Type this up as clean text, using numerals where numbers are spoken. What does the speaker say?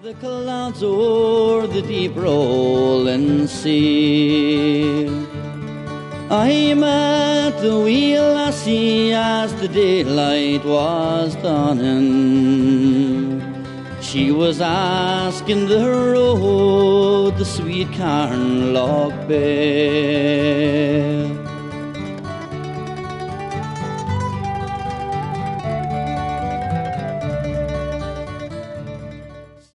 the clouds o'er the deep rolling sea, I met the wee lassie as the daylight was dawning. She was asking the road the sweet Carnlough Bay.